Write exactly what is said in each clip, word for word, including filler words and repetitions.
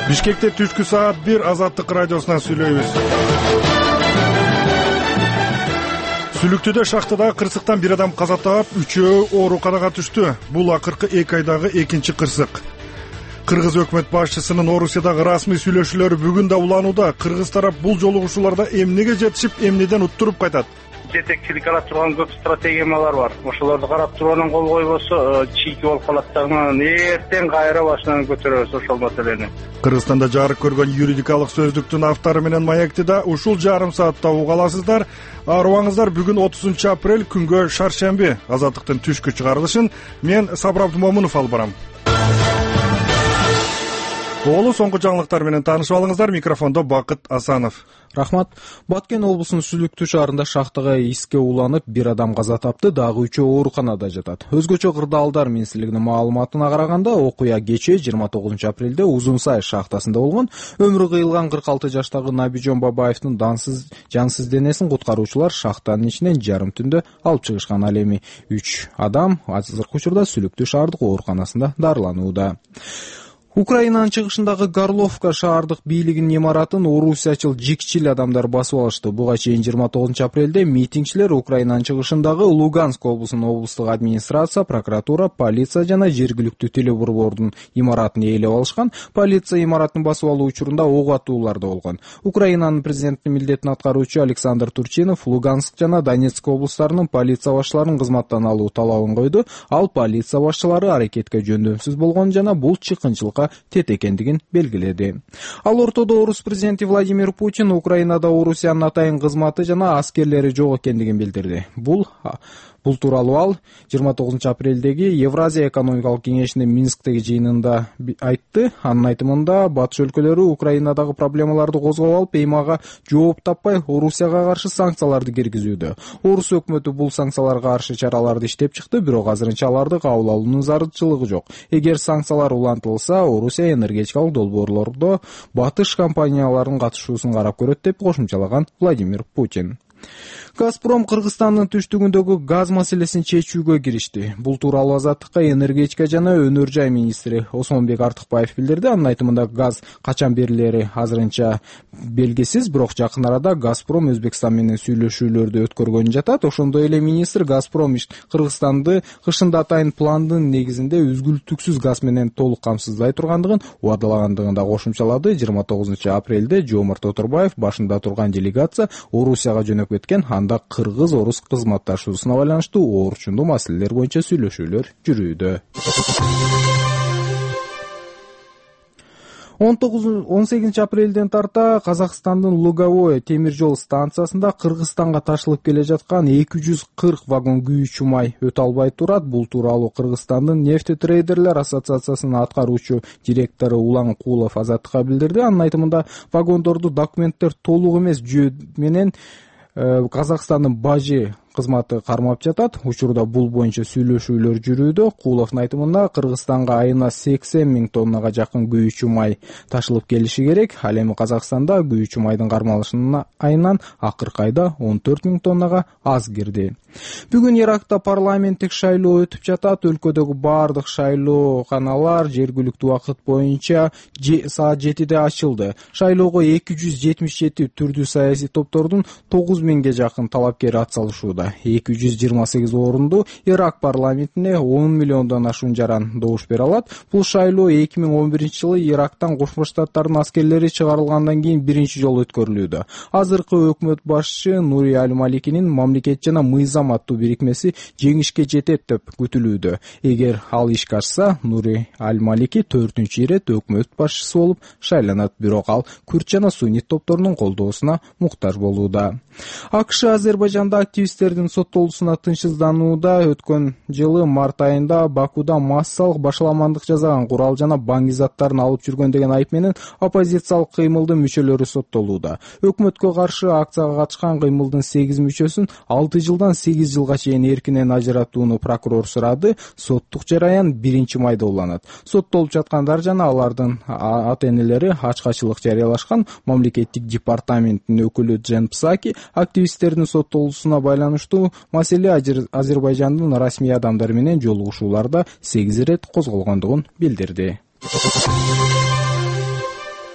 Бишкекте түшкү саат бир Азаттык радиосунан сүйлөйбүз. Сүлүктүдө шахтада кырсыктан бир адам каза таап, үчөө ооруканага түштү. Бул акыркы эки айдагы экинчи кырсык. Кыргыз өкмөт башчысынын Орусиядагы расмий сүйлөшүүлөрү бүгүн да уланууда. Кыргыз тарап бул жолугушууларда эмнеге жетишип, эмнеден уттуруп кайтат? Жетекчилик карап турган көп стратегиялар бар. Ошолорду карап туруп анан кол койбосо чийки болуп калат дагы. Эртең кайра башынан көтөрөбүз ошол маселени. Кыргызстанда жарык көргөн юридикалык сөздүктүн автору менен маекти да ушул жарым саатта уга аласыздар. Арыбаңыздар, бүгүн отузунчу апрель, күнгө шаршемби. Азаттыктын түшкү чыгарылышын мен Сабыр Абдумомунов алып барам. Болу соңку жаңылыктар менен таанышып алыңыздар. Микрофондо Бакыт Асанов. Рахмат. Баткен облусунун Сүлүктүү шаарында шахтага иске уланып, бир адам каза тапты, дагы үчөө ооруканада жатат. Өзгөчө Кырдаалдар министрлигинин маалыматына караганда, окуя кечээ жыйырма тогузунчу апрелде Узун Сай шахтасында болгон. Өмүрү кыйылган кырк алты жаштагы Набижон Бабаевдин дансыз жансыз денесин куткаруучулар шахтанын ичинен жарым түндө алып чыгышкан. Ал эми үч адам азыркы учурда Сүлүктүү шаардык ооруканасында дарыланууда. Украинанын чыгышындагы Горловка шаардык бийлигинин имаратын орусиячыл жикчил адамдар басып алышты. Буга чейин жыйырма тогузунчу апрелде митингчилер Украинанын чыгышындагы Луганск облусунун облустук администрация, прокуратура, полиция жана жергиликтүү телеборбордун имаратын ээлеп алышкан. Полиция имаратын басып алуу учурунда ок атуулар да болгон. Украинанын президенттин милдетин аткаруучу Александр Турчинов Луганск жана Донецк облустарынын полиция башчыларын кызматтан алуу талабын койду. Ал полиция башчылары аракетке жөндөмсүз болгон жана бул чыккынчылыкка тет экендигин белгиледи. Ал ортодо орус президенти Владимир Путин Украинада Орусиянын атайын кызматы жана аскерлери жок экендигин билдирди. Бул Бул тууралуу ал жыйырма тогузунчу апрелдеги Евразия экономикалык кеңешинин Минсктеги жыйынында айтты. Анын айтымында батыш өлкөлөрү Украинадагы проблемаларды козгоп алып, эймага жооп таппай Орусияга каршы санкцияларды киргизүүдө. Орус өкмөтү бул санкцияларга каршы чараларды иштеп чыкты, бирок азырынча аларды кабыл алуунун зарылчылыгы жок. Эгер санкциялар улантылса, Орусия энергетикалык долбоорлордо батыш компанияларынын катышуусун карап көрөт деп кошумчалаган Владимир Путин. Газпром Кыргызстандын түштүгүндөгү газ маселесин чечүүгө киришти. Бул тууралуу Азаттыкка энергетика жана өнөр жай министри Осмонбек Артыкбаев билдирди. Анын айтымында газ качан берилери азырынча белгисиз, бирок жакын арада Газпром Өзбекстан менен сүйлөшүүлөрдү өткөргөн жатат. Ошондой эле министр Газпром Кыргызстанды кышында атайын пландын негизинде үзгүлтүксүз газ менен толук камсыздай тургандыгын убадалагандыгын да кошумчалады. жыйырма тогузунчу апрелде Жомарт Оторбаев башында турган делегация Орусияга жөнөп кеткен. Анда кыргыз-орус кызматташуусуна байланыштуу орчундуу маселелер боюнча сүйлөшүүлөр жүрүүдө. он сегизинчи апрелден тарта Казакстандын Луговое темир жол станциясында Кыргызстанга ташылып келе жаткан эки жүз кырк вагон күйүүчү май өтө албай турат. Бул тууралуу Кыргызстандын нефтетрейдерлер ассоциациясынын аткаруучу директору Улан Кулов Азаттыкка билдирди. Анын айтымында вагондорду документтер толук эмес жөө менен Казакстандын бажы кызматы кармап жатат. Учурда бул боюнча сүйлөшүүлөр жүрүүдө. Куловдун айтымында Кыргызстанга айына сексен миң тоннага жакын күйүүчү май ташылып келиши керек. Ал эми Казакстанда күйүүчү майдын кармалышынын айынан акыркы айда он төрт миң тоннага аз кирди. Бүгүн Иракта парламенттик шайлоо өтүп жатат. Өлкөдөгү бардык шайлооканалар жергиликтүү убакыт боюнча саат жетиде ачылды. Шайлоого эки жүз жетимиш жети түрдүү саясий топтордун тогуз миңге жакын талапкери атсалышууда. эки жүз жыйырма сегиз орунду Ирак парламентине он миллиондон ашуун жаран добуш бере алат. Бул шайлоо эки миң он биринчи жылы Ирактан Кошмо Штаттардын аскерлери чыгарылгандан кийин биринчи жолу өткөрүлүүдө. Азыркы өкмөт башчы Нури Аль-Маликинин мамлекет жана мыйзам аттуу бирикмеси жеңишке жетет деп күтүлүүдө. Эгер ал ишке ашса, Нури Аль-Малики төртүнчү ирет өкмөт башчысы болуп шайланат, бирок ал күрд жана суннит топторунун колдоосуна муктаж болууда. АКШ Азербайжанда активисттердин соттолуусуна тынчсызданууда. Өткөн жылы март айында Бакуда массалык башаламандык жасаган, курал жана баңги заттарын алып жүргөн деген айып менен оппозициялык кыймылдын мүчөлөрү соттолууда. Өкмөткө каршы акцияга катышкан кыймылдын сегиз мүчөсүн алты жылдан сегиз жылга чейин эркинен ажыратууну прокурор сурады. Соттук жараян биринчи майда уланат. Соттолуп жаткандар жана алардын ата-энелери ачкачылык жарыялашкан. Мамлекеттик департаменттин өкүлү Джен Псаки активисттердин соттолуусуна байланыштуу маселе Азербайжандын расмий адамдары менен жолугушууларда сегиз ирет козголгондугун билдирди.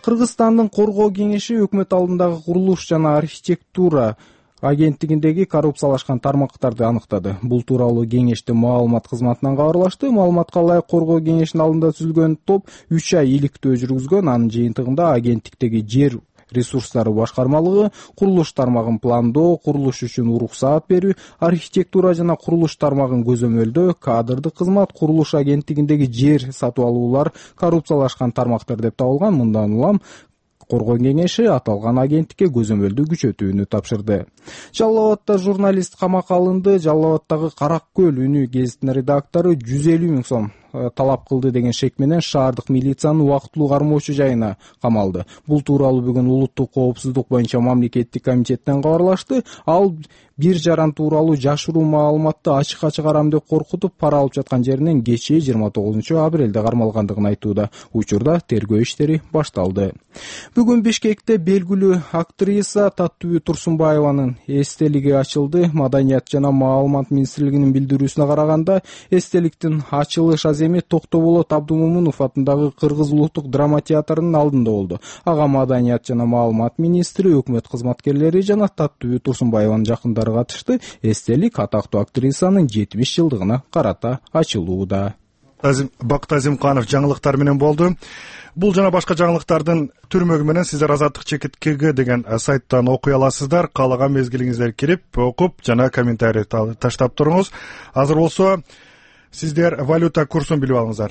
Кыргызстандын коргоо кеңеши өкмөт алдындагы курулуш жана архитектура агенттигиндеги коррупциялашкан тармактарды аныктады. Бул тууралуу кеңештин маалымат кызматынан кабарлашты. Маалыматка ылайык коргоо кеңешинин алдында түзүлгөн топ үч ай иликтөө жүргүзгөн. Анын жыйынтыгында агенттиктеги жер ресурстары башкармалыгы, курулуш тармагын пландоо, курулуш үчүн уруксаат берүү, архитектура жана курулуш тармагын көзөмөлдөө, кадрдык кызмат, курулуш агенттигиндеги жер сатып алуулар коррупциялашкан тармактар деп табылган. Мындан улам коргоо кеңеши аталган агенттикке көзөмөлдү күчөтүүнү тапшырды. Жалал Абадта журналист камакка алынды. Жалал Абадтагы Карак көл үнү гезитинин редактору жүз элүү миң сом талап кылды деген шек менен шаардык милициянын убактылуу кармоочу жайына камалды. Бул тууралуу бүгүн улуттук коопсуздук боюнча мамлекеттик комитеттен кабарлашты. Ал бир жаран тууралуу жашыруу маалыматты ачык-ачык арам деп коркутуп пара алып жаткан жеринен кечээ жыйырма тогузунчу апрелде кармалгандыгын айтууда. Учурда тергөө иштери башталды. Бүгүн Бишкекте белгилүү актриса Таттыбү Турсунбаеванын эстелиги ачылды. Маданият жана маалымат министрлигинин билдирүүсүнө караганда, эстеликтин ачылыш аземи Токтоболот Абдумомунов атындагы Кыргыз улуттук драма театрынын алдында болду. Ага Маданият жана маалымат министри, өкмөт кызматкерлери жана Таттыбү Турсунбаеванын жакындары катышты. Эстелик атактуу актрисанын жетимиш жылдыгына карата ачылууда. Бактазимканов жаңылыктар менен болду. Бул жана башка жаңылыктардын түрмөгү менен сиздер Азаттык чекиткеге деген сайттан окуй аласыздар. Каалаган мезгилиңиздер кирип, окуп жана комментарий таштап туруңуз. Азыр болсо сиздер валюта курсун билип алыңыздар.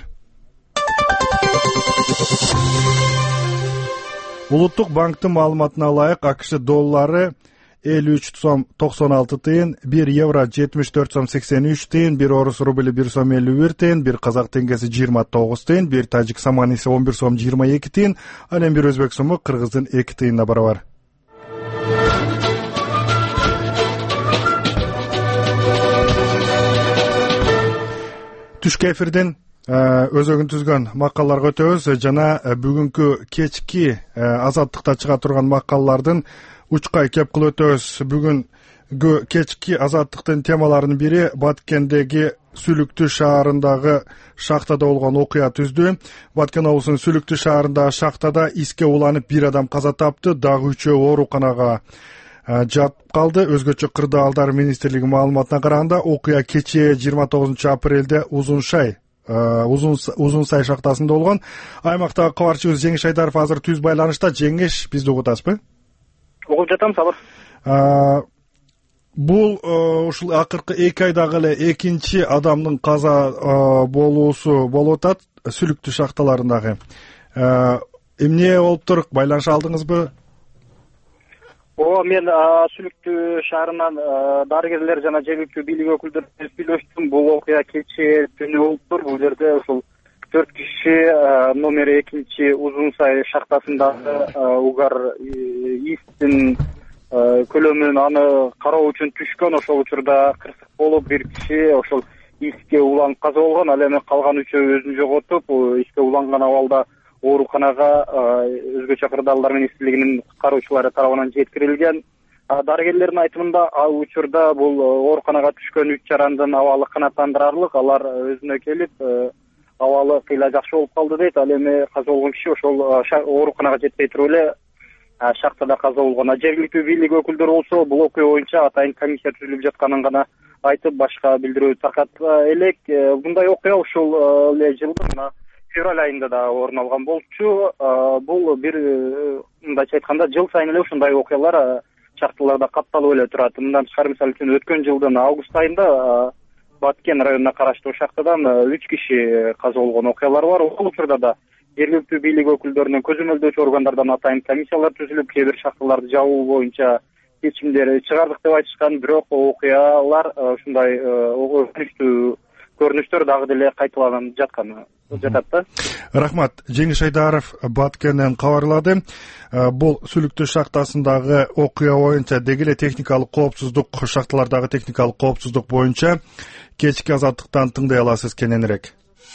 Улуттук банктын маалыматына ылайык АКШ доллары элүү үч сом токсон алты тыйын, бир евро жетимиш төрт сом сексен үч тыйын, бир орус рубли бир сом элүү бир тыйын, бир казак теңгеси жыйырма тогуз тыйын, бир тажик саманиси он бир сом жыйырма эки тыйын, ал эми бир өзбек сому кыргыздын эки тыйынына барабар. Түшкү эфирден өзөгүн түзгөн макалаларга өтөбүз жана бүгүнкү кечки Азаттыкта чыга турган макалалардын учкай кеп кылып өтөбүз. Бүгүнгү кечки Азаттыктын темаларынын бири Баткендеги Сүлүктү шаарындагы шахтада болгон окуя түздү. Баткен облусунун Сүлүктү шаарындагы шахтада иске уланып бир адам каза тапты, дагы үчөө ооруканага жатып калды. Өзгөчө кырдаалдар министрлиги маалыматына караганда, окуя кечээ жыйырма тогузунчу апрелде Узуншай Узунсай шахтасында болгон. Аймактагы кабарчыбыз Жеңиш Айдаров азыр түз байланышта. Жеңиш, бизди угутасызбы? Угуп жатам, сабыр. Бул ушул акыркы эки айдагы эле экинчи адамдын каза болуусу болуп атат Сүлүктү шахталарындагы. Эмне болуптур? Байланыша алдыңызбы? О, мен Сүлүктү шаарынан дарыгерлер жана жергиликтүү бийлик өкүлдөрү сүйлөштүм. Бул окуя кечээ түнү болуптур. Бул жерде ушул төрт киши номер экинчи Узунсай шахтасындагы угар истин көлөмүн аны кароо үчүн түшкөн. Ошол учурда кырсык болуп, бир киши ошол иске уланып каза болгон. Ал эми калган үчөө өзүн жоготуп, иске уланган абалда ооруканага өзгөчө кырдаалдар министрлигинин куткаруучулары тарабынан жеткирилген. Дарыгерлердин айтымында ал учурда бул ооруканага түшкөн үч жарандын абалы канааттандырарлык. Алар өзүнө келип, абалы кыйла жакшы болуп калды дейт. Ал эми каза болгон киши ошол ооруканага жетпей туруп эле шахтада каза болгон. Жергиликтүү бийлик өкүлдөрү болсо бул окуя боюнча атайын комиссия түзүлүп жатканын гана айтып, башка билдирүү таркатпа элек. Мындай окуя ушул эле жылдын февраль айында да орун алган болчу. Бул бир мындайча айтканда жыл сайын эле ушундай окуялар шахталарда катталып эле турат. Мындан тышкары, мисалы үчүн өткөн жылдын август айында Баткен районуна караштуу шахтадан үч киши каза болгон окуялар бар. Ошол учурда да жергиликтүү бийлик өкүлдөрүнүн көзөмөлдөөчү органдардан атайын комиссиялар түзүлүп, кээ бир шахталарды жабуу боюнча чечимдер чыгардык деп айтышкан. Бирок окуялар ушундай өкүнүчтүү көрүнүштөр дагы деле кайталанып жатканы жатат да. Рахмат. Жеңиш Айдаров Баткенден кабарлады. Бул Сүлүктү шахтасындагы окуя боюнча деги эле техникалык коопсуздук, шахталардагы техникалык коопсуздук боюнча кечки Азаттыктан тыңдай аласыз кененирээк.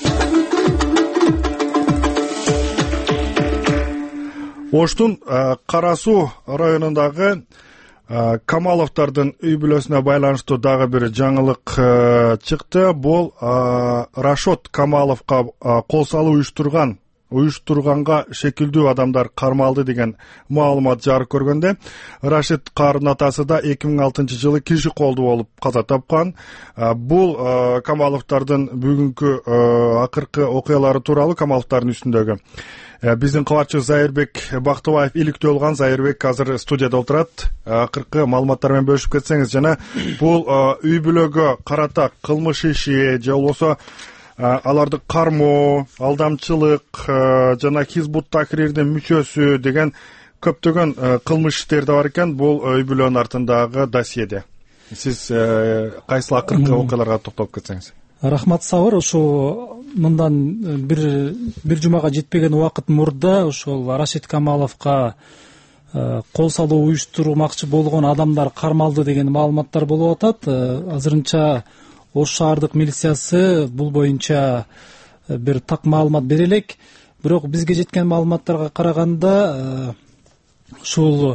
Оштун Кара Суу районундагы Камаловдордун үй бүлөсүнө байланыштуу дагы бир жаңылык чыкты. Бул Рашот Камаловго кол салуу уюштурган уюштурганга шекилдүү адамдар кармалды деген маалымат жарык көргөндө, Рашид Карын атасы да эки миң алтынчы жылы киши колду болуп каза тапкан. Бул Камаловдордун бүгүнкү акыркы окуялары тууралуу, Камаловдордун үстүндөгү биздин кабарчы Зайырбек Бактыбаев иликтөө болгон. Зайырбек азыр студияда отурат. Акыркы маалыматтар менен бөлүшүп кетсеңиз, жана бул үй бүлөгө карата кылмыш иши же болбосо аларды кармоо, алдамчылык жана Хизбут Тахрирдин мүчөсү деген көптөгөн кылмыш иштери да бар экен бул үй бүлөнүн артындагы досьеде. Сиз кайсыл акыркы окуяларга токтолуп кетсеңиз. Рахмат Сабыр, ошо мындан бир бир жумага жетпеген убакыт мурда ошол Рашид Камаловго кол салуу уюштурмакчы болгон адамдар кармалды деген маалыматтар болуп атат. Азырынча Ош шаардык милициясы бул боюнча бир так маалымат бере элек. Бирок бизге жеткен маалыматтарга караганда ушул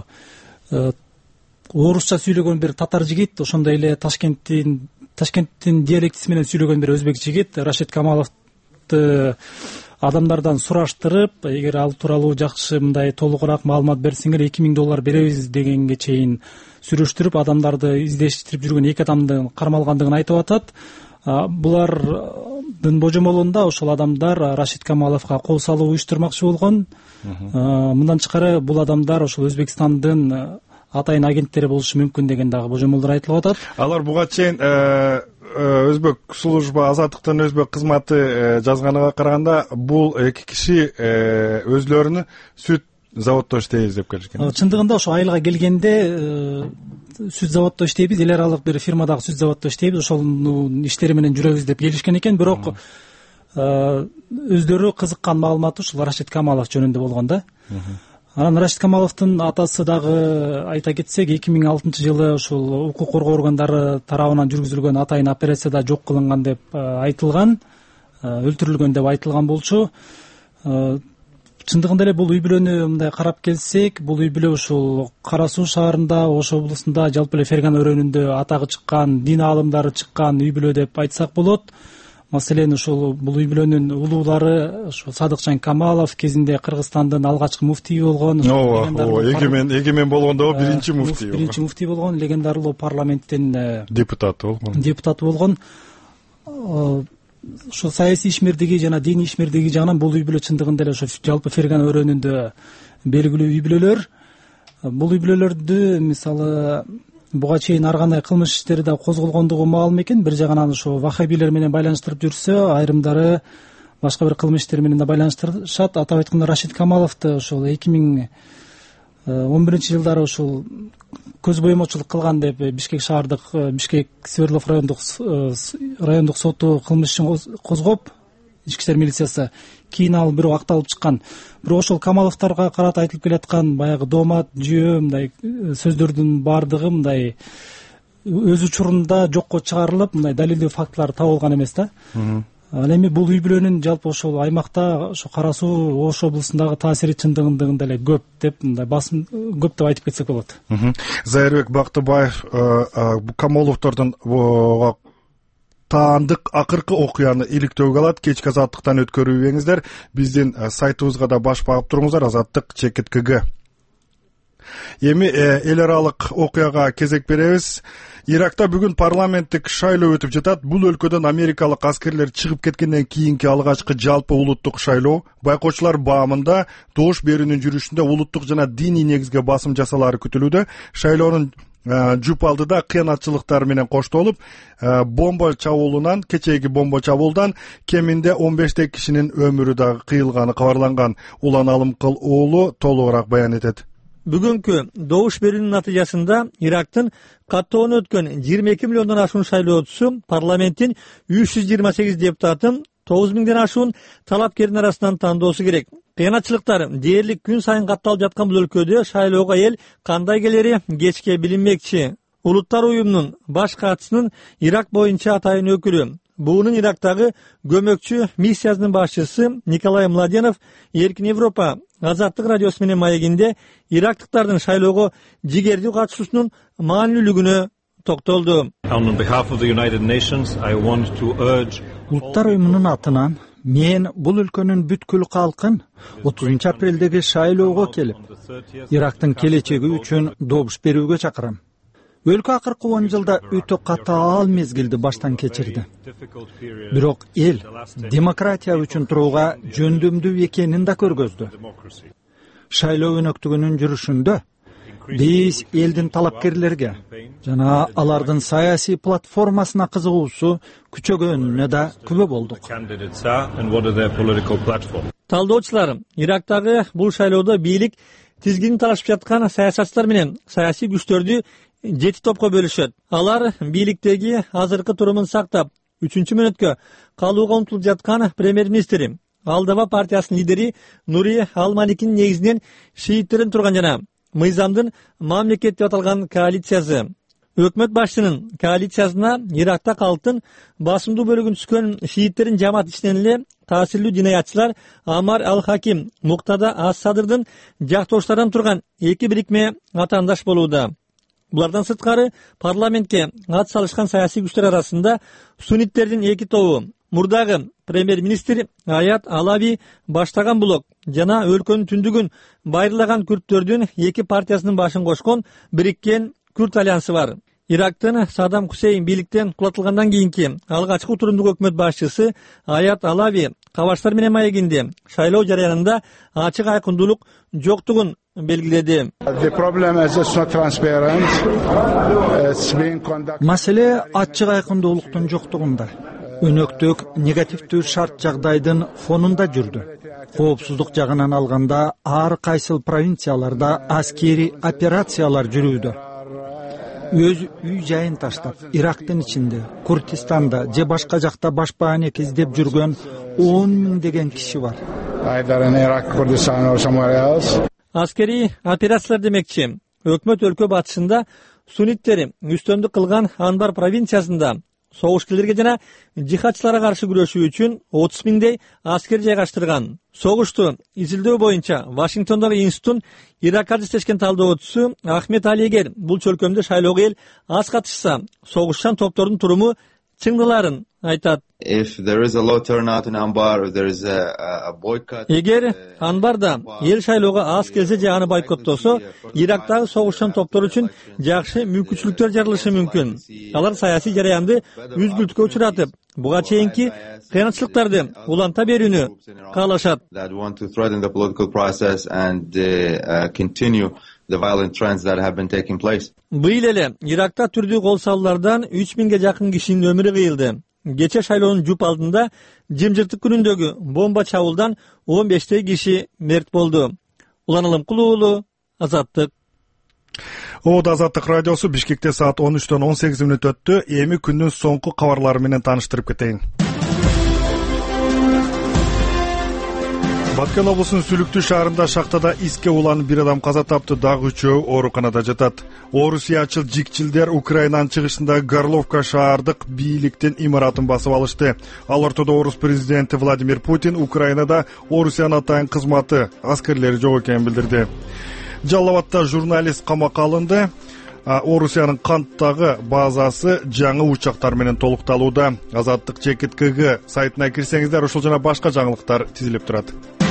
орусча сүйлөгөн бир татар жигит, ошондой эле Ташкенттин Ташкенттин диалектиси менен сүйлөгөн бир өзбек жигит Рашид Камаловду адамдардан сураштырып, эгер ал тууралуу жакшы мындай толугураак маалымат берсеңер эки миң доллар беребиз дегенге чейин сүрүштүрүп, адамдарды издештирип жүргөн эки адамдын кармалгандыгын айтып атат. Булардын божомолунда ошол адамдар Рашид Камаловго кол салуу уюштурмакчы болгон. Мындан тышкары бул адамдар ошол Өзбекстандын атайын агенттери болушу мүмкүн деген дагы божомолдор айтылып атат. Алар буга чейин Өзбек служба азаттыктын өзбек кызматы жазганыга караганда бул эки киши өзлөрүнү сүт заводдо иштейбиз деп келишкен. Чындыгында ошо айылга келгенде сүт заводдо иштейбиз, эл аралык бир фирмадагы сүт заводдо иштейбиз, ошонун иштери менен жүрөбүз деп келишкен экен. Бирок өздөрү кызыккан маалыматы ушул Рашид Камалов жөнүндө болгон да. Анан Рашид Камаловдун атасы дагы айта кетсек, эки миң алтынчы жылы ушул укук коргоо органдары тарабынан жүргүзүлгөн атайын операцияда жок кылынган деп айтылган, өлтүрүлгөн деп айтылган болчу. Чындыгында эле бул үй бүлөнү мындай карап келсек, бул үй бүлө ушул Кара Суу шаарында, Ош облусунда, жалпы эле Фергана өрөөнүндө атагы чыккан, дин аалымдары чыккан үй бүлө деп айтсак болот. Маселен, ушул бул үй бүлөнүн улуулары ошо Садыкжан Камалов кезинде Кыргызстандын алгачкы муфтийи болгон. Ооба, эгемен эгемен болгондо биринчи муфтий. Биринчи муфтий болгон, легендарлуу парламенттин депутаты болгон. Депутаты болгон. Ошо саясий ишмердиги жана диний ишмердиги жагынан бул үй бүлө чындыгында эле ошо жалпы Фергана өрөөнүндө белгилүү үй бүлөлөр. Бул үй бүлөлөрдү мисалы буга чейин ар кандай кылмыш иштери да козголгондугу маалым экен. Бир жагынан ошо вахабилер менен байланыштырып жүрсө, айрымдары башка бир кылмыш иштери менен да байланыштырышат. Атап айтканда Рашид Камаловду ошол эки миң он биринчи жылдары ушул көз боемочулук кылган деп Бишкек шаардык Бишкек Свердлов райондук райондук соту кылмыш ишин козгоп, ички иштер милициясы кийин ал бирок акталып чыккан. Бирок ошол Камаловдорго карата айтылып келаткан баягы доомат, жүйө мындай сөздөрдүн баардыгы мындай өз учурунда жокко чыгарылып, мындай далилдүү фактылар табылган эмес да. Ал эми бул үй бүлөнүн жалпы ошол аймакта, ошо Кара Суу Ош облусундагы таасири чындыгында эле көп деп, мындай басым көп деп айтып кетсек болот. Зайырбек Бактыбаев Камаловдордун таандык акыркы окуяны иликтөөгө алат. Кечки азаттыктан өткөрүүбеңиздер. Биздин сайтыбызга да баш багып туруңуздар, азаттык чекит кг. Эми эл аралык окуяга кезек беребиз. Иракта бүгүн парламенттик шайлоо өтүп жатат. Бул өлкөдөн америкалык аскерлер чыгып кеткенден кийинки алгачкы жалпы улуттук шайлоо. Байкоочулар баамында добуш берүүнүн жүрүшүндө улуттук жана диний негизге басым жасалары күтүлүүдө. Шайлоонун жуп алдыда кыянатчылыктар менен коштолуп, бомба чабуулунан, кечээги бомба чабуулдан кеминде он бештей кишинин өмүрү дагы кыйылганы кабарланган. Улан Алымкыл уулу толугураак баян этет. Бүгүнкү добуш берүүнүн натыйжасында Ирактын каттоон өткөн жыйырма эки миллиондон ашуун шайлоочусу парламенттин үч жүз жыйырма сегиз депутатын тогуз миңден ашуун талапкердин арасынан тандоосу керек. Кыянатчылыктар дээрлик күн сайын катталып жаткан бул өлкөдө шайлоого эл кандай келери кечке билинмекчи. Улуттар уюмунун баш катчысынын Ирак боюнча атайын өкүлү, буунун Ирактагы көмөкчү миссиясынын башчысы Николай Младенов Эркин Европа азаттык радиосу менен маегинде ирактыктардын шайлоого жигердүү катышуусунун маанилүүлүгүнө токтолду. Улуттар уюмунун атынан мен бул өлкөнүн бүткүл калкын отузунчу апрелдеги шайлоого келип Ирактын келечеги үчүн добуш берүүгө чакырам. Өлкө акыркы он жылда өтө катаал мезгилди баштан кечирди. Бирок эл демократия үчүн турууга жөндөмдүү экенин да көргөздү. Шайлоо өнөктүгүнүн жүрүшүндө биз элдин талапкерлерге жана алардын саясий платформасына кызыгуусу күчөгөнүнө да күбө болдук. Талдоочулар, Ирактагы бул шайлоодо бийлик тизгинин талашып жаткан саясатчылар менен саясий күчтөрдү жети топко бөлүшөт. Алар бийликтеги азыркы турумун сактап, үчүнчү мөөнөткө калууга умтулуп жаткан премьер-министр, Алдава партиясынын лидери Нури Ал-Маликинин негизинен шииттерин турган жана мыйзамдын мамлекет деп аталган коалициясы. Өкмөт башчынын коалициясына Иракта калктын басымдуу бөлүгүн түшкөн шииттерин жамаат ичинен эле таасирлүү динаятчылар Амар Ал-Хаким, Муктада Ас-Садырдын жактоочуларынан турган эки бирикме атаандаш болууда. Булардан сырткары парламентке ат салышкан саясий күчтөр арасында сунниттердин эки тобу, мурдагы премьер-министр Аят Алави баштаган блок жана өлкөнүн түндүгүн байырлаган күрттөрдүн эки партиясынын башын кошкон бириккен Күрт альянсы бар. Ирактын Садам Хусейн бийликтен кулатылгандан кийинки алгачкы турумдук өкмөт башчысы Аят Алави кабарчтар менен маегинде шайлоо жарыянында ачык айкындуулук жоктугун белгиледи. Маселе ачык айкындуулуктун жоктугунда. Өнөктүк негативдүү шарт жагдайдын фонунда жүрдү. Коопсуздук жагынан алганда ар кайсыл провинцияларда аскери операциялар жүрүүдө. Өз үй жайын таштап, Ирактын ичинде, Курдистанда же башка жакта баш баанек издеп жүргөн он миңдеген киши бар. Аскери операциялар демекчи, өкмөт өлкө батышында сунниттери үстөмдүк кылган Анбар провинциясында согушкерлерге жана жихадчыларга каршы күрөшүү үчүн отуз миңдей аскер жайгаштырган. Согушту изилдөө боюнча Вашингтондогу институттун Иракка иштешкен талдоочусу Ахмед Алигер бул чөлкөмдө шайлоого эл аз катышса, согушчан топтордун туруму чыңдыларын айтат. Эгер Анбарда эл шайлоого аз келсе же аны бойкоттосо, Ирактагы согушчан топтор үчүн жакшы мүмкүнчүлүктөр жарылышы мүмкүн. Алар саясий жараянды үзгүлтүккө учуратып, буга чейинки кыянчылыктарды уланта берүүнү каалашат. Быйыл эле Иракта түрдүү кол салуулардан үч миңге жакын кишинин өмүрү кыйылды. Кече шайлоонун жуп алдында жымжыртык күнүндөгү бомба чабуулдан он бештей киши мерт болду. Уланылым Кулуулу, Азаттык. Ода Азаттык радиосу Бишкекте саат он үчтөн он сегиз мүнөт өттү. Эми күндүн соңку кабарлары менен тааныштырып кетейин. Баткен облусунун Сүлүктүү шаарында шахтада иске уланып бир адам каза тапты, дагы үчөө ооруканада жатат. Орусиячыл жикчилдер Украинанын чыгышындагы Горловка шаардык бийликтин имаратын басып алышты. Ал ортодо орус президенти Владимир Путин Украинада Орусиянын атайын кызматы аскерлери жок экенин билдирди. Жалал-Абадта журналист камакка алынды. Орусиянын Канттагы базасы жаңы учактар менен толукталууда. Азаттык чекит КГ сайтына кирсеңиздер ушул жана башка жаңылыктар тизилип турат.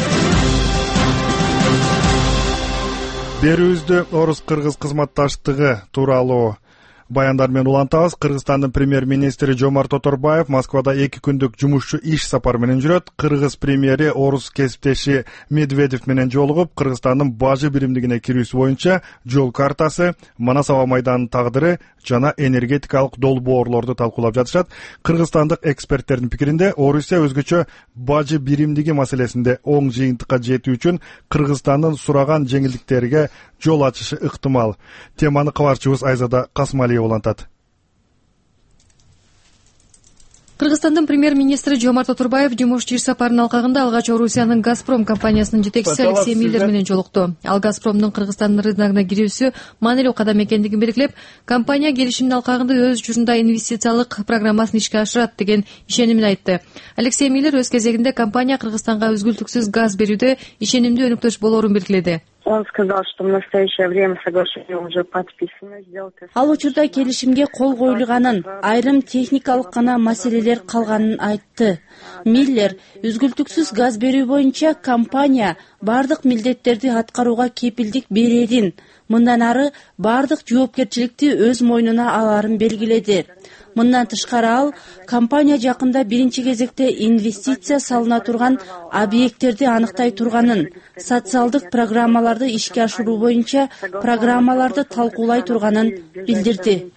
Берүүбүздү орус-кыргыз кызматташтыгы тууралуу баяндар менен улантабыз. Кыргызстандын премьер-министри Жомарт Оторбаев Москвада эки күндүк жумушчу иш сапар менен жүрөт. Кыргыз премьери орус кесиптеши Медведев менен жолугуп, Кыргызстандын бажы биримдигине кирүүсү боюнча жол картасы, Манас аба майданынын тагдыры жана энергетикалык долбоорлорду талкуулап жатышат. Кыргызстандык эксперттердин пикиринде, Орусия өзгөчө бажы биримдиги маселесинде оң жыйынтыкка жетүү үчүн Кыргызстандын сураган жеңилдиктерге жол ачышы ыктымал. Теманы кабарчыбыз Айзада Касмалиева улантат. Кыргызстандын премьер-министри Жомарт Оторбаев жумушчу иш сапарынын алкагында алгач Орусиянын Газпром компаниясынын жетекчиси Алексей Миллер менен жолукту. Ал Газпромдун Кыргызстандын рыногуна кирүүсү маанилүү кадам экендигин белгилеп, компания келишимдин алкагында өз журунда инвестициялык программасын ишке ашырат деген ишенимин айтты. Алексей Миллер өз кезегинде компания Кыргызстанга үзгүлтүксүз газ берүүдө ишенимдүү өнөктөш болоорун белгиледи. Он сказал, что в настоящее время соглашение уже подписано. Ал учурда келишимге кол коюлганын, айрым техникалык гана маселелер калганын айтты. Миллер үзгүлтүксүз газ берүү боюнча компания бардык милдеттерди аткарууга кепилдик берерин, мындан ары бардык жоопкерчиликти өз мойнуна аларын белгиледи. Мындан тышкары ал компания жакында биринчи кезекте инвестиция салына турган объекттерди аныктай турганын, социалдык программаларды ишке ашыруу боюнча программаларды талкуулай турганын билдирди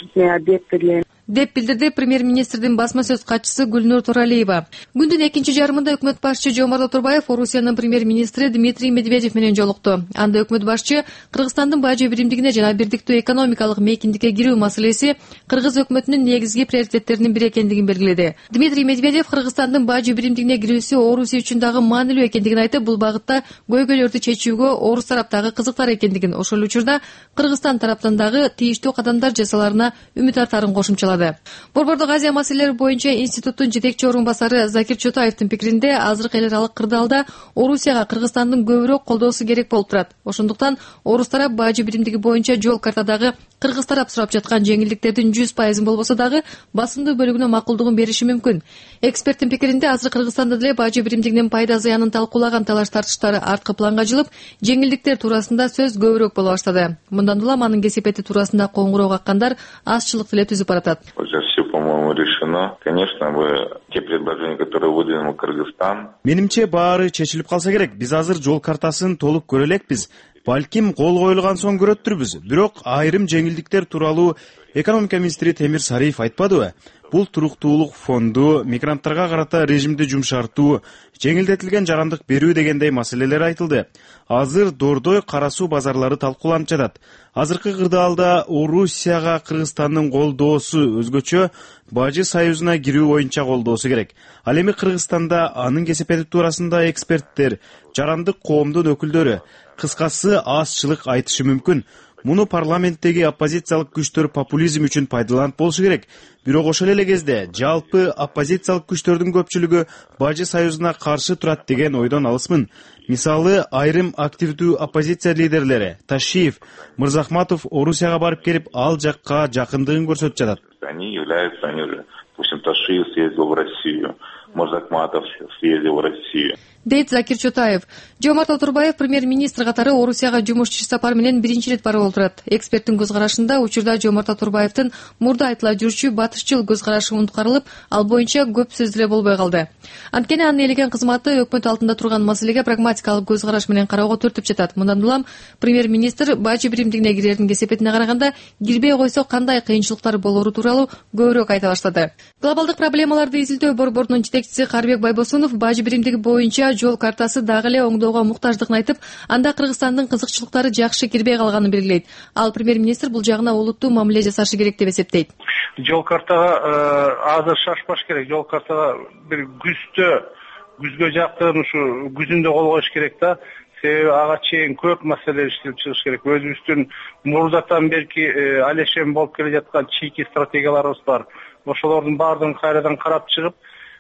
деп билдирди премьер-министрдин басма сөз катчысы Гүлнур Туралиева. Күндүн экинчи жарымында өкмөт башчы Жомарт Отурбаев Орусиянын премьер-министри Дмитрий Медведев менен жолукту. Анда өкмөт башчы Кыргызстандын бажы биримдигине жана бирдиктүү экономикалык мейкиндикке кирүү маселеси Кыргыз өкмөтүнүн негизги приоритеттеринин бири экендигин белгиледи. Дмитрий Медведев Кыргызстандын бажы биримдигине кирүүсү Орусия үчүн дагы маанилүү экендигин айтып, бул багытта көйгөйлөрдү чечүүгө орус тараптагы кызыктар экендигин, ошол учурда Кыргызстан тараптан дагы тийиштүү кадамдар жасаларына үмүт артарын кошумчалады. Борбордук Азия маселелери боюнча институттун жетекчи орун басары Закир Чотаевдин пикиринде, азыркы эл аралык кырдаалда Орусияга Кыргызстандын көбүрөөк колдоосу керек болуп турат. Ошондуктан орус тарап бажы биримдиги боюнча жол картадагы кыргыз тарап сурап жаткан жеңилдиктердин жүз пайызын болбосо дагы басымдуу бөлүгүнө макулдугун бериши мүмкүн. Эксперттин пикиринде, азыр Кыргызстанда деле бажы биримдигинин пайда зыянын талкуулаган талаш тартыштары арткы планга жылып, жеңилдиктер туурасында сөз көбүрөөк боло баштады. Мындан улам анын кесепети туурасында коңгуроо каккандар азчылык деле түзүп баратат. Уже все, по-моему, решено. Конечно, вы те предложения, которые выдвинул Кыргызстан. Менимче баары чечилип калса керек. Биз азыр жол картасын толук көрө элекпиз. Балким кол коюлган соң көрөттүрбүз. Бирок айрым жеңилдиктер тууралуу экономика министри Темир Сариев айтпадыбы? Бул туруктуулук фонду, мигранттарга карата режимди жумшартуу, жеңилдетилген жарандык берүү дегендей маселелер айтылды. Азыр Дордой, Кара суу базарлары талкууланып жатат. Азыркы кырдаалда Орусияга Кыргызстандын колдоосу өзгөчө Бажы союзуна кирүү боюнча колдоосу керек. Ал эми Кыргызстанда анын кесепети туурасында эксперттер, жарандык коомдун өкүлдөрү, кыскасы азчылык айтышы мүмкүн. Муну парламенттеги оппозициялык күчтөр популизм үчүн пайдаланып болушу керек. Бирок ошол эле кезде жалпы оппозициялык күчтөрдүн көпчүлүгү Бажы союзуна каршы турат деген ойдон алысмын. Мисалы, айрым активдүү оппозиция лидерлери Ташиев, Мырзахматов Орусияга барып келип, ал жакка жакындыгын көрсөтүп жатат. Они являются, они уже, допустим, Ташиев съездил в Россию, Мырзахматов съездил в Россию. Дейт Закир Чотаев. Жомарт Отурбаев премьер-министр катары Орусияга жумуш иш сапар менен биринчи ирет барып отурат. Эксперттин көз карашында учурда Жомарт Отурбаевдин мурда айтыла жүрчү батышчыл көз карашы унуткарылып, ал боюнча көп сөз деле болбой калды. Анткени анын ээлеген кызматы өкмөт алдында турган маселеге прагматикалык көз караш менен кароого түртүп жатат. Мындан улам премьер-министр бажы биримдигине кирердин кесепетине караганда кирбей койсо кандай кыйынчылыктар болору тууралуу көбүрөөк айта баштады. Глобалдык проблемаларды изилдөө борборунун жетекчиси Карбек Байбосунов бажы биримдиги боюнча жол картасы дагы эле оңдоого муктаждыгын айтып, анда Кыргызстандын кызыкчылыктары жакшы кирбей калганын белгилейт. Ал премьер-министр бул жагына олуттуу мамиле жасашы керек деп эсептейт. Жол картага азыр шашпаш керек. Жол картага бир күздө, күзгө жакын ушу күзүндө кол коюш керек да. Себеби ага чейин көп маселе иштелип чыгыш керек. Өзүбүздүн мурдатан берки алешем болуп келе жаткан чийки стратегияларыбыз бар. Ошолордун баардыгын кайрадан карап чыгып,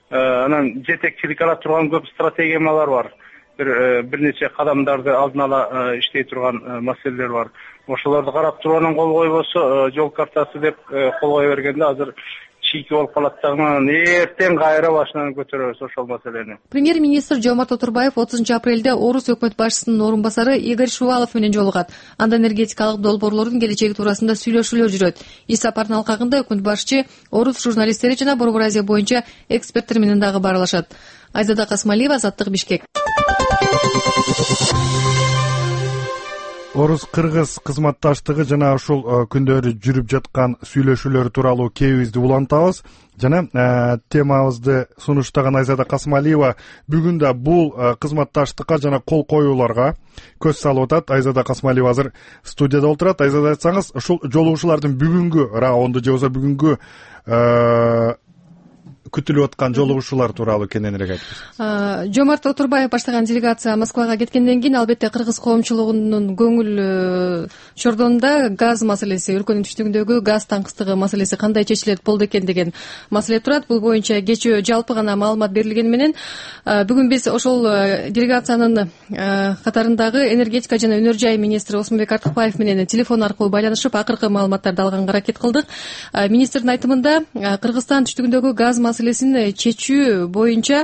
анан жетекчилик ала турган көп стратегиялар бар. Бир бир нече кадамдарды алдын ала иштей турган маселелер бар. Ошолорду карап туруп анан кол койбосо, жол картасы деп кол кое бергенде азыр чийки болуп калат да, эртең кайра башынан көтөрөбүз ошол маселени. Премьер-министр Жомарт Отурбаев отузунчу апрелде Орус өкмөт башчысынын орун басары Игорь Шувалов менен жолугат. Анда энергетикалык долбоорлордун келечеги туурасында сүйлөшүүлөр жүрөт. Иш сапардын алкагында өкмөт башчы Орус журналисттери жана Борбор Азия боюнча эксперттер менен дагы баарлашат. Айзада Касмалиева, Азаттык, Бишкек. Орус-кыргыз кызматташтыгы жана ушул күндөрү жүрүп жаткан сүйлөшүүлөр тууралуу кебибизди улантабыз. Жана темабызды сунуштаган Айзада Касмалиева бүгүн да бул кызматташтыкка жана кол коюуларга көз салып атат. Айзада Касмалиева азыр студияда отурат. Айзада, айтсаңыз, ушул жолугушуулардын бүгүнкү раунду же болбосо бүгүнкү күтүлүп аткан жолугушуулар тууралуу кененирээк айтыңыз. Жомарт Отурбаев баштаган делегация Москвага кеткенден кийин албетте кыргыз коомчулугунун көңүл чордонунда газ маселеси, өлкөнүн түштүгүндөгү газ таңкыстыгы маселеси кандай чечилет болду экен деген маселе турат. Бул боюнча кечээ жалпы гана маалымат берилгени менен бүгүн биз ошол делегациянын катарындагы энергетика жана өнөр жай министри Осмонбек Артыкбаев менен телефон аркылуу байланышып акыркы маалыматтарды алганга аракет кылдык. Министрдин айтымында Кыргызстан түштүгүндөгү газ маселесин чечүү боюнча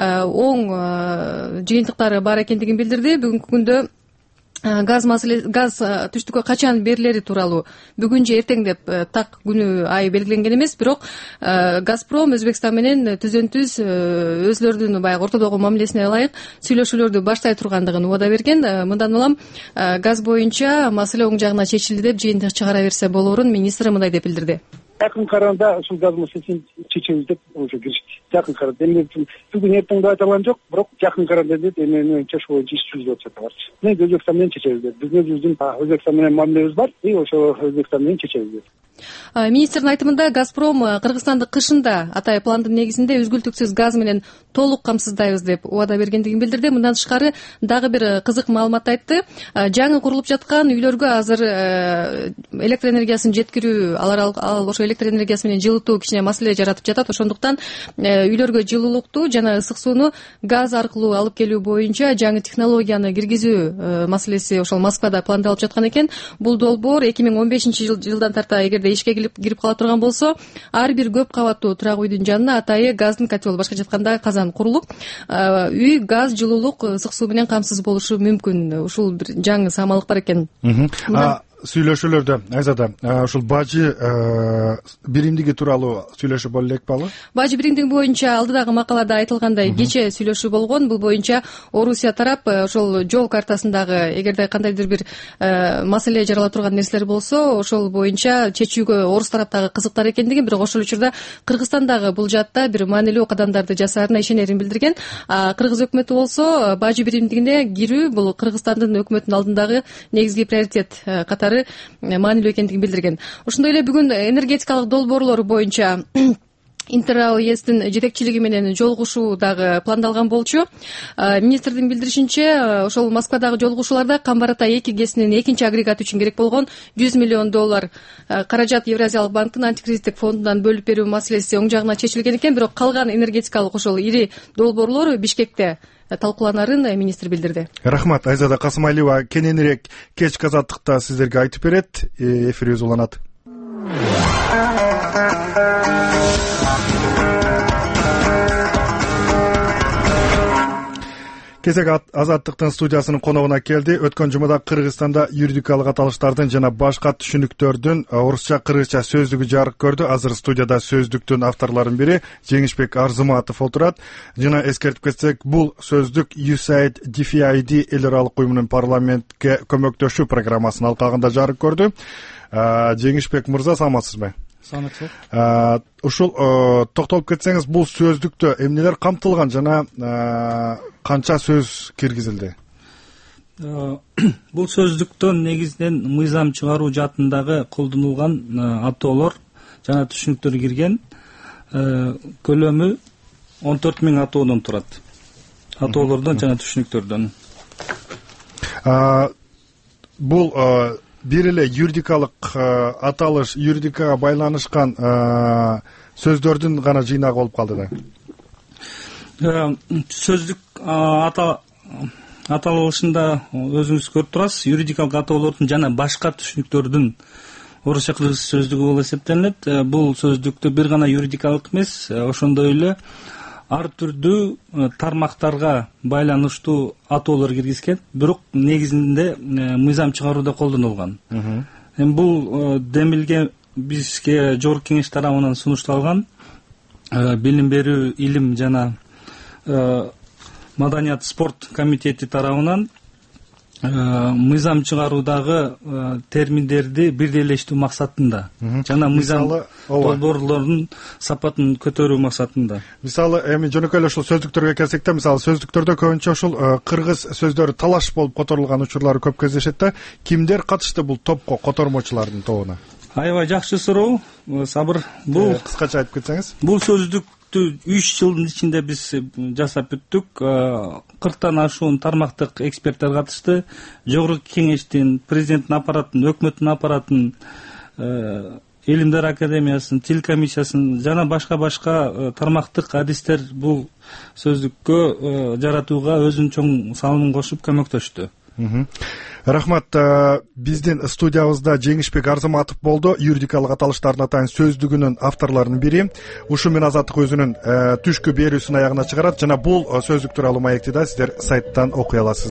оң жыйынтыктары бар экендигин билдирди. Бүгүнкү күндө газ маселе газ түштүккө качан берилери тууралуу бүгүн же эртең деп так күнү ай белгиленген эмес, бирок Газпром Өзбекстан менен түзөн түз өзлөрүнүн баягы ортодогу мамилесине ылайык сүйлөшүүлөрдү баштай тургандыгын убада берген. Мындан улам газ боюнча маселе оң жагына чечилди деп жыйынтык чыгара берсе болоорун министр мындай деп билдирди. Жакын каранда ушул газ маселесин чечебиз деп уже киришти. Жакын каранда эми бүгүн эртең деп айта алган жок, бирок жакын каранда деп эми менин оюмча ошол боюнча иш жүрүзүп жатабыз. Мен Өзбекстан менен чечебиз деп. Биздин өзүбүздүн Өзбекстан менен мамилебиз бар, и ошол Өзбекстан менен чечебиз деп. Министрдин айтымында Газпром Кыргызстанды кышында атай пландын негизинде үзгүлтүксүз газ менен толук камсыздайбыз деп убада бергендигин билдирди. Мындан тышкары дагы бир кызык маалымат айтты. Жаңы курулуп жаткан үйлөргө азыр электр энергиясын жеткирүү, алар ал ошо электр энергиясы менен жылытуу кичине маселе жаратып жатат. Ошондуктан үйлөргө жылуулукту жана ысык сууну газ аркылуу алып келүү боюнча жаңы технологияны киргизүү маселеси ошол Москвада пландалып жаткан экен. Бул долбоор эки миң он бешинчи жылдан тарта эгерде ишке кирип кала турган болсо, ар бир көп кабаттуу турак үйдүн жанына атайы газдын котел, башкача айтканда казан курулуп, үй газ, жылуулук, ысык суу менен камсыз болушу мүмкүн. Ушул бир жаңы самалык бар экен. Сүйлөшүүлөрдө Айзада ушул бажы биримдиги тууралуу сүйлөшүү боло элек беле? Бажы биримдиги боюнча алдыдагы макалада айтылгандай кечээ сүйлөшүү болгон. Бул боюнча Орусия тарап ошол жол картасындагы эгерде кандайдыр бир маселе жарала турган нерселер болсо, ошол боюнча чечүүгө орус тараптагы кызыктар экендигин, бирок ошол учурда Кыргызстандагы бул жаатта бир маанилүү кадамдарды жасаарына ишенерин билдирген. Кыргыз өкмөтү болсо бажы биримдигине кирүү бул Кыргызстандын өкмөтүнүн алдындагы негизги приоритет катары маанилүү экендигин билдирген. Ошондой эле бүгүн энергетикалык долбоорлор боюнча Интер-АЭСтин жетекчилиги менен жолугушуу дагы пландалган болчу. Министрдин билдиришинче, ошол Москвадагы жолугушууларда Камбар-Атай эки гэсинин экинчи агрегаты үчүн керек болгон жүз миллион доллар каражат Евразиялык банктын антикризистик фондунан бөлүп берүү маселеси оң жагына чечилген экен, бирок калган энергетикалык ошол ири долбоорлор Бишкекте талкууланарын министр билдирди. Рахмат. Айзада Касымалиева кененирээк кечки азаттыкта сиздерге айтып берет. Эфирибиз уланат. Кезек азаттыктын студиясынын коногуна келди. Өткөн жумада Кыргызстанда юридикалык аталыштардын жана башка түшүнүктөрдүн орусча кыргызча сөздүгү жарык көрдү. Азыр студияда сөздүктүн авторлорунун бири Жеңишбек Арзыматов отурат. Жана эскертип кетсек, бул сөздүк ю эс эй ай ди ди эф ай ди эл аралык уюмунун парламентке көмөктөшүү программасынын алкагында жарык көрдү. Жеңишбек мырза, саламатсызбы? Саламатсызбы. Ушул токтолуп кетсеңиз, бул сөздүктө эмнелер камтылган жана канча сөз киргизилди? Бул сөздүктөн негизинен мыйзам чыгаруу жаатындагы колдонулган атоолор жана түшүнүктөр кирген. Көлөмү он төрт миң атоодон турат. Атоолордон жана түшүнүктөрдөн. Бул бир эле юридикалык аталыш, юридикага байланышкан сөздөрдүн гана жыйнагы болуп калды да. Сөздүк аталышында өзүңүз көрүп турасыз, юридикалык атоолордун жана башка түшүнүктөрдүн орусча кыргыз сөздүгү болуп эсептелет. Бул сөздүктө бир гана юридикалык эмес, ошондой эле ар түрдүү тармактарга байланыштуу атоолор киргизген, бирок негизинде мыйзам чыгарууда колдонулган. Эми бул демилге бизге жогорку кеңеш тарабынан сунушталган билим берүү, илим жана маданият спорт комитети тарабынан мыйзам чыгаруудагы терминдерди бирдейлештүү максатында жана мыйзам долбоорлордун сапатын көтөрүү максатында. Мисалы, эми жөнөкөй эле ушул сөздүктөргө келсек да, мисалы сөздүктөрдө көбүнчө ушул кыргыз сөздөрү талаш болуп которулган учурлары көп кездешет да. Кимдер катышты бул топко, котормочулардын тобуна? Аябай жакшы суроо, Сабыр. Бул кыскача айтып кетсеңиз. Бул сөздүк сөздүктү үч жылдын ичинде биз жасап бүттүк. кырктан ашуун тармактык эксперттер катышты. Жогорку кеңештин, президенттин аппаратын, өкмөттүн аппаратын, Илимдер академиясынын, тил комиссиясынын жана башка башка тармактык адистер бул сөздүккө жаратууга өзүнүн чоң салымын кошуп көмөктөштү. Рахмат. Биздин студиябызда Жеңишбек Арзаматов болду, юридикалык аталыштардын атайын сөздүгүнүн авторлорунун бири. Ушу менен Азаттык өзүнүн түшкү берүүсүн аягына чыгарат жана бул сөздүк тууралуу маекти да сиздер сайттан окуй аласыздар.